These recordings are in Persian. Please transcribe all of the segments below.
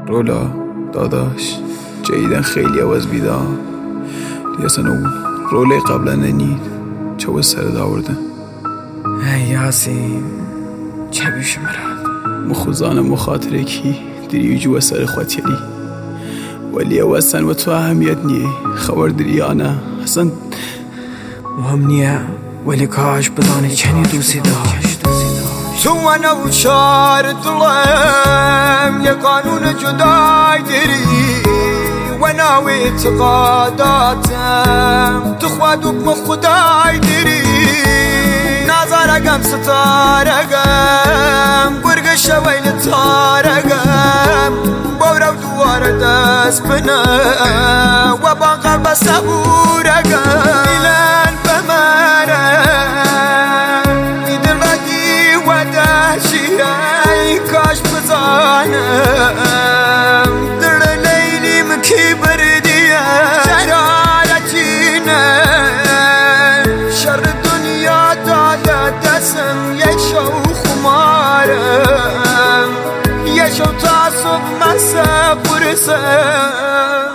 رولا داداش جدیدن خیلی عوض بیدا دیگه اصلا اون روله قبلا ننید چه باید سر داورده یاسین چه بیش مراد مخوزان مخاطره کی دری جو سر خواتیلی ولی اصلا و تو اهمیت نیه خبر داری آنه اصلا مهم نیه ولی کاش بدانی چنی دوستی داشت تو انا و چار دلم یه قانون جدای داری و ناوی اعتقاداتم تو خواد حکم خدای داری نظرگم ستارگم گرگ شویل تارگم بورو دوار دست بنا و با قلب صبورگم ایلان بمرم ایدل بدی و دهشی ای کاش بزانم در لیلی مکی بردیه شرارتینه شر دنیا داده دستم یه شو خمارم یه شو تا صبح مسا برسم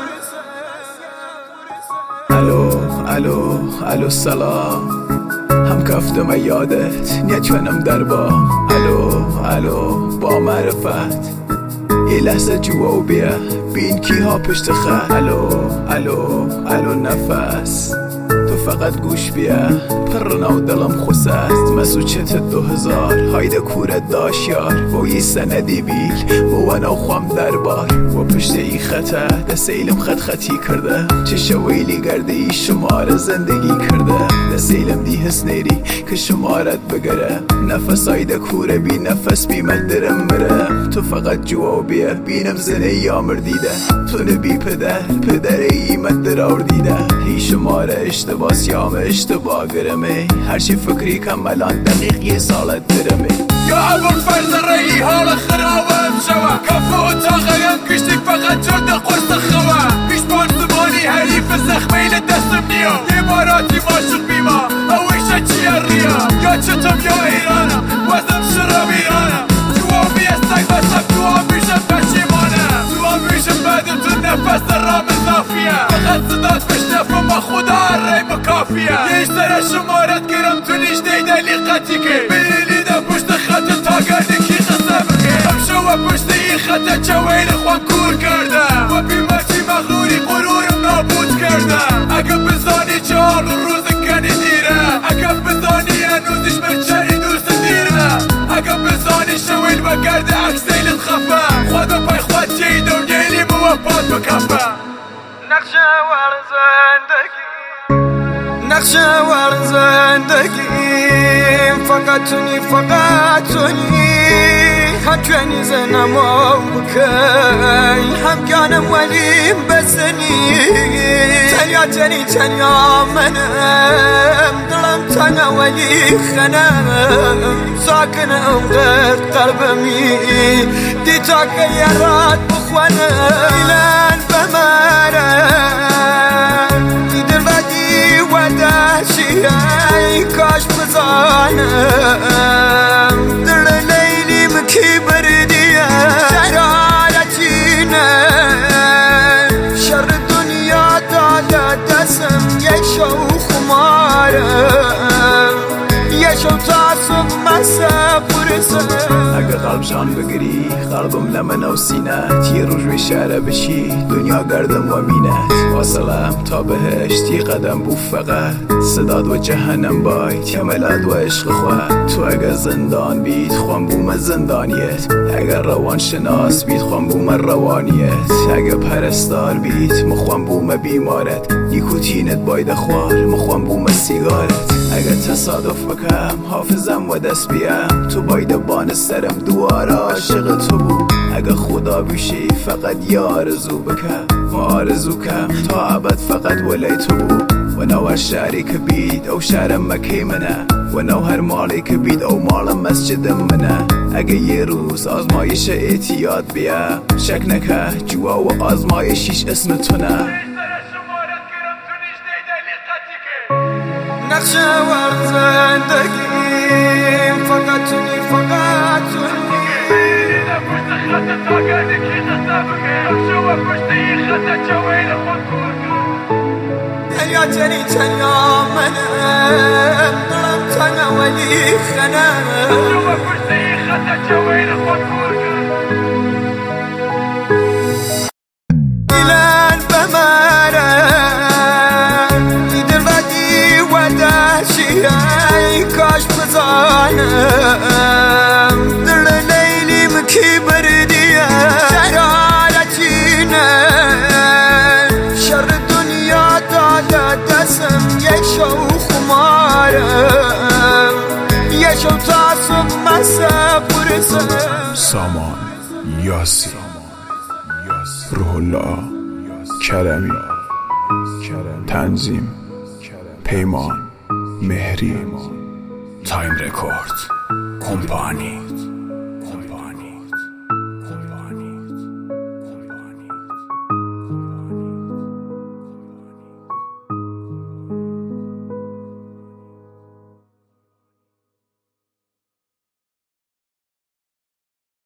الو سلام هم کفتم یادت نیت کنم در با الو با معرفت یه لحظه جوا و بیا بین کی ها پشت خط الو نفس تو فقط گوش بیا پرنا و دلم خوست مسوچت 2000 هایده کورت داشت یار و یه سندی بیل و انا خوام دربار و پشت ای خطه دست ایلم خطی کرده چه شویلی گرده ای شمار زندگی کرده دست ایلم دی حس نیری که شمارت بگره نفس هایده کوره بی نفس بی مدرم مره تو فقط جوا و بیا بینم زنه یامر دیده تو نبی پدر ای مدر دیده ای شماره اشتباه سیام اشتباه گرمه هرچی فکری کمالان دقیق یه سالت درمه یا عبور فرز رئی حال خرابم شوه کفو اتاقیم کشتک فقط جرد قرص خواه پیشمان زمانی حریف زخمیل دستم نیا عباراتی ماشق بیما اویشه چیه ریا یا چطم یا ایرانم وزم شرم ایرانم جوا بیستک بسم دعا بیشم پشیمانم دعا بیشم بدم تو نفس رام اضافیه فقط صدات بشنفم با خدا ریم کافیه یه سر شمارت گرم تو لیش دیدلی قطی که بلیدم پشت خط تا گرده کی قصه بکه هم شو پشت این خط چوین خوام کور کرده و بیمتی مغروری غرورم نابود کرده اگه بزانی چهار روز کنی دیره اگه بزانی هنوزش مرچنی دوست دیره اگه بزانی شویل و گرده اکسیلت خفه خدا پای خواد چی دونیلی موفاد بکفه نقشه ور زندگیم فقط تونی هم جوانی زنم و بکی هم گانم ولیم بزنی تنیا منم دلم تنها ولی خنم ساکنم غیر قلبمی دیتا که یارات بخوانم ایلان بمرم دیدل بدی و دهشی ای کاش بزانم در لیلی مکی بردیه شرارتینه شر دنیا داده دستم یه شو خمارم یه شو تا صبح مسا برسم اگه قلب جان بگیری قلبم لمن و سینت یه روز بیشاره بشی دنیا گردم و مینت واصلم تا بهشت یه قدم بو فقط صداد و جهنم باید یملد و عشق خواه تو اگه زندان بید خوام بوم زندانیت اگه روان شناس بید خوام بوم روانیت اگه پرستار بید مخوام بوم بیمارت نیکوتینت باید خوار مخوام بوم سیگارت اگه تصادف بکم حافظم و دست بیم تو باید بان سرم دوار عاشق تو بود اگه خدا بیشی فقط یه آرزو بکم و آرزو کم تا عبد فقط ولی تو بود و نو هر شهری که بید او شهرم مکی منه و نو هر مالی که بید او مال مسجدم منه اگه یه روز آزمایش اعتیاد بیا شک نکه جوا و آزمایشیش اسم تو نه نقشه ور زندگیم فقط تونی خطة تاقانك يغسابك يخشوا پشتی خطة جوين خطورك تنيا تني تنيا منم دلم تنيا ولي خنم يخشوا پشتی خطة جوين خطورك إلان بمارم دل بدي وداشي كاش بزانم دل ليلي مكي بردية شرارتينا شر الدنيا دادا دسم يشو خمارم يشو تعصب مسافرسم سامان یاسی روح الله کرمی تنظیم پیمان مهری تایم رکورد کمپانی